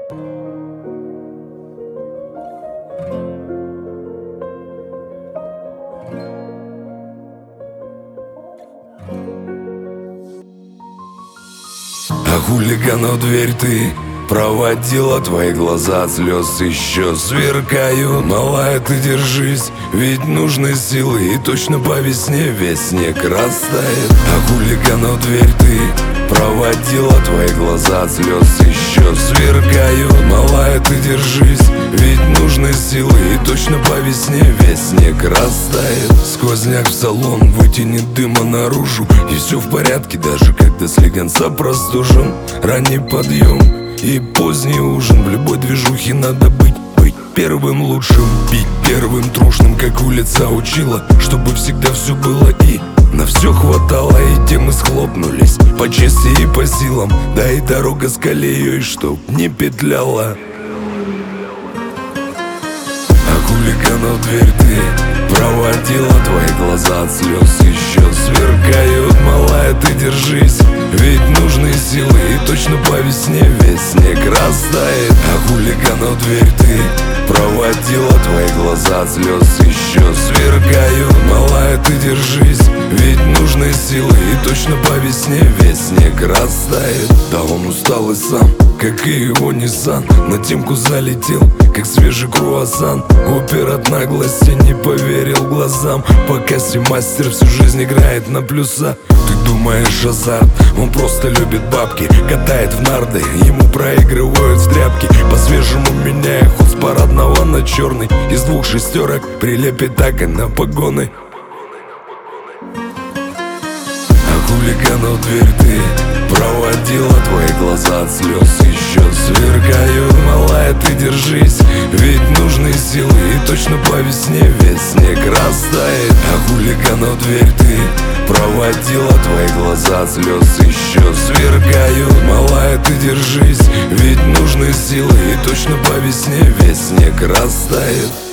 А хулигану дверь ты проводила, твои глаза от слез еще сверкают. Малая, ты держись, ведь нужны силы, и точно по весне весь снег растает. А хулигану дверь ты проводила, твои глаза от слез еще сверкают. Малая, ты держись, ведь нужны силы, и точно по весне весь снег растает. Сквозняк в салон вытянет дыма наружу, и все в порядке, даже когда слегонца простужен. Ранний подъем и поздний ужин, в любой движухе надо быть первым лучшим, пить первым трушным, как улица учила, чтобы всегда все было и на все хватало. И темы схлопнулись по чести и по силам, да и дорога с колеей, чтоб не петляла. А хулигану дверь ты проводила, твои глаза от слез еще сверкают. Малая, ты держись, ведь нужны силы, и точно по весне весь снег растает. А хулигану дверь ты проводила, твои глаза от слез еще сверкают. Малая, ты держись, ведь нужны силы, и точно по весне весь снег растает. Да он устал и сам, как и его Ниссан, на темку залетел, как свежий круассан. Опер от наглости не поверил глазам, пока мастер всю жизнь играет на плюса. Ты думаешь, азарт, он просто любит бабки, катает в нарды, ему проигрывают в тряпки. По-свежему меняя ход с парадного на черный, из двух шестерок прилепит так и на погоны. А хулигану дверь ты проводила, твои глаза от слез еще сверкают. Малая, ты держись, ведь нужны силы, и точно по весне весь снег растает. А хулигану дверь ты проводила, твои глаза от слез еще сверкают. Малая, ты держись, ведь нужны силы, и точно по весне весь снег растает.